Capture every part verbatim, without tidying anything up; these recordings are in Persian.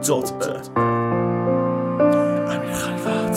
دات امیر خلوت.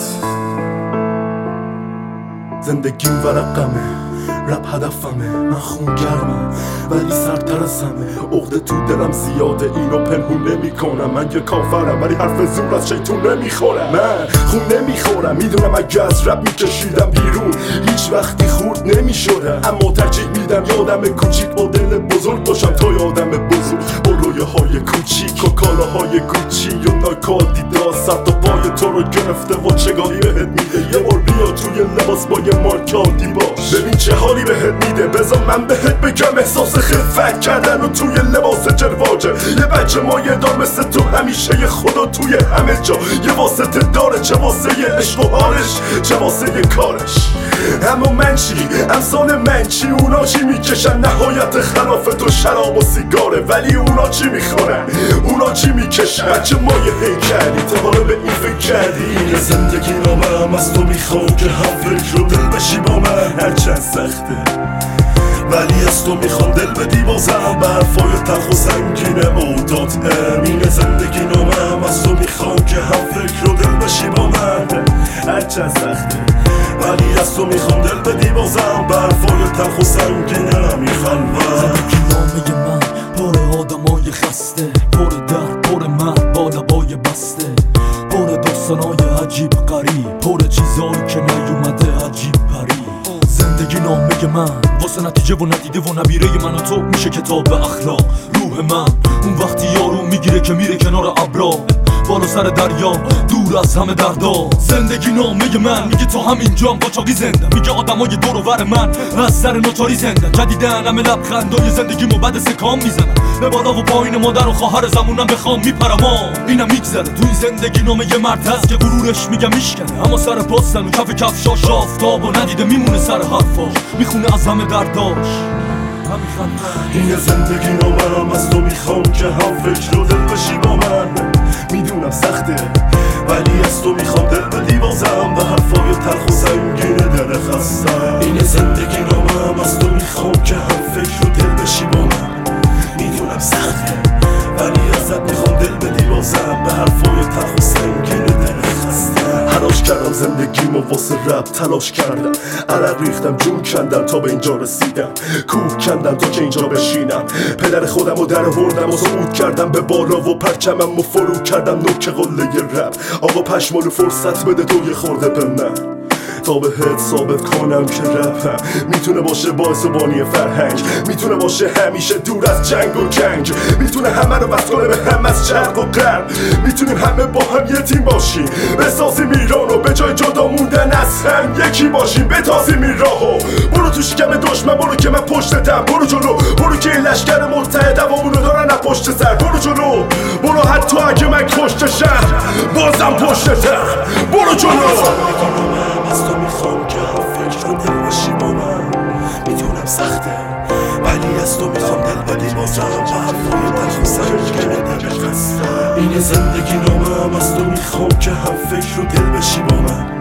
زندگیم ورقمه، رپ هدفمه، من خونگرمم ولی سرتر از همه. عقده تو دلم زیاده، اینو پنهون نمی کنم. من یه کافرم ولی حرف زور از شیطون نمیخورم. من خون نمیخورم، میدونم اگه از رپ میکشیدم بیرون هیچ وقتی خورد نمیشدم، اما ترجیح میدم یادم کوچیک با دل بزرگ باشم تا یادم بزرگ با رویه های کوچیک و کالاهای گوچی و ناکادیدا. سر تا پای تو رو گرفته و چگاهی بهت میده. یه بار بیا توی لباس با یه مارکادی باش، ببین چه حالی بهت میده. بذار من بهت بگم احساس خفت کردن و توی لباس جرواجه. یه بچه مایه دار مثل تو همیشه یه خدا توی همه جا. یه واسطه داره، چه واسه یه عشق و حالش، چه واسه یه کارش. اما من چی؟ امثال من چی؟ اونا چی میکشن؟ نهایت خلاف تو شراب و سیگاره، ولی اونا چی میخورن؟ اونا چی میکشن؟ بچه مایه هیکلی تا حالا به این فکر کردی؟ این زندگی نامم از تو میخوام که هم فکر رو دل بشی با من، هرچند سخته ولی از تو میخوام دل بدی بازم. برفای تلخ و سنگین عودات امین زندگی نامم از تو میخوام که هم فکر رو دل بشی با من، هرچند سخته ولی از تو میخوام دل بدی بازم. برفای تلخ و سنگین امیر خلوت. زندگی نامه من پر آدمای خسته، پر درد، پر مرد با لبای بسته، پر داستانای عجیب غریب، پر چیزایی که نیومده عجیب پری. زندگی نامه من واسه نتیجه و ندیده و نبیره من و تو میشه کتاب اخلاق. روح من اون وقتی یارو میگیره که میره کنار ابرا، بالا سر دریا دور از همه دردا. زندگی نامه من میگه تا همینجام قاچاقی زنده، میگه آدمای دور و بر من از سر نوتاری زنده. جدیدن همه لبخندای زندگیمو بعد سکام میزنن، به بالا و پایین مادر و خواهر زمونم بخوام میپرم. اینم میگذره تو این زندگی نامه یه مرد هست که غرورش میگه میشکنه، اما سر پاستن و کف کفشاش آفتاب و ندیده میمونه سر حرفاش، میخونه از همه درداش. این زندگی نامم از تو میخوام که هم فکر و دل بشی با من. میدونم سخته ولی از تو میخوام دل بدی بازم، به حرفای تلخ و سنگین دل خستم. این زندگی نامم از تو میخوام که هم فکر و دل بشی با من. میدونم سخته ولی ازت میخوام دل بدی بازم، به حرفای تلخ و سنگین دل خستم. تلاش کردم زندگیمو واسه رپ تلاش کردم، عرق ریختم جون کندم تا به اینجا رسیدم، کوه کندم تا که اینجا بشینم. پدر خودم رو در آوردم و صعود کردم به بالا و پرچمم و فرو کردم نوک قله رپ. آقا پشمالو فرصت بده تو یه خورده به من تا بهت ثابت کنم که رپم میتونه باشه باعث و بانی فرهنگ، میتونه باشه همیشه دور از جنگ و جنگ، میتونه همه رو وصل کنه به هم از شرق و غرب. میتونیم همه با هم یه تیم باشیم، بسازیم ایران و به جای جدا موندن از هم یکی باشیم. بتازیم این راهو، برو تو شکم دشمن، برو که من پشتتم، برو جلو، برو که این لشکر مرتعد دوامونو دارن از پشت سر. برو جلو، برو حتی اگه من کشتشم بازم پشتتم، برو جلو. از تو میخوام که هم فکر رو دل بشی با من. میدونم سخته ولی از تو میخوام دل بدی بازم، با حرفای تلخ و سنگین دل خستم. این زندگی نامم از تو میخوام که هم فکر رو دل بشی با من.